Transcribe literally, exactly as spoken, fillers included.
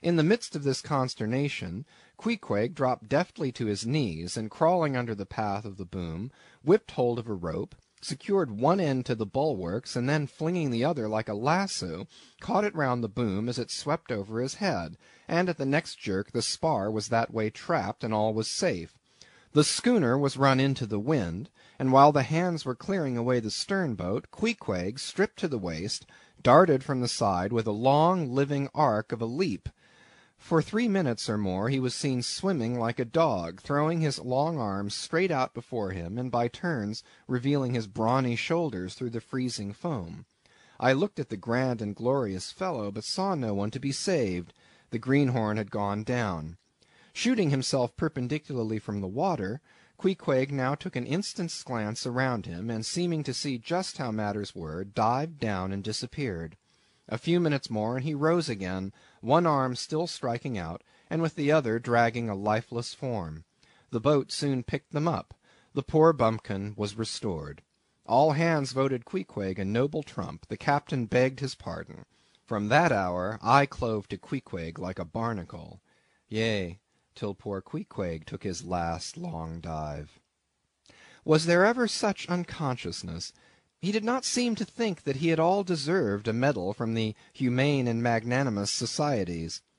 In the midst of this consternation, Queequeg dropped deftly to his knees, and crawling under the path of the boom, whipped hold of a rope, secured one end to the bulwarks, and then flinging the other like a lasso, caught it round the boom as it swept over his head, and at the next jerk the spar was that way trapped, and all was safe. The schooner was run into the wind, and while the hands were clearing away the stern boat, Queequeg, stripped to the waist, darted from the side with a long living arc of a leap. For three minutes or more he was seen swimming like a dog, throwing his long arms straight out before him, and by turns revealing his brawny shoulders through the freezing foam. I looked at the grand and glorious fellow, but saw no one to be saved. The greenhorn had gone down. Shooting himself perpendicularly from the water, Queequeg now took an instant's glance around him, and seeming to see just how matters were, dived down and disappeared. A few minutes more and he rose again, one arm still striking out, and with the other dragging a lifeless form. The boat soon picked them up. The poor bumpkin was restored. All hands voted Queequeg a noble trump. The captain begged his pardon. From that hour I clove to Queequeg like a barnacle. Yea, till poor Queequeg took his last long dive. Was there ever such unconsciousness? He did not seem to think that he at all deserved a medal from the humane and magnanimous societies.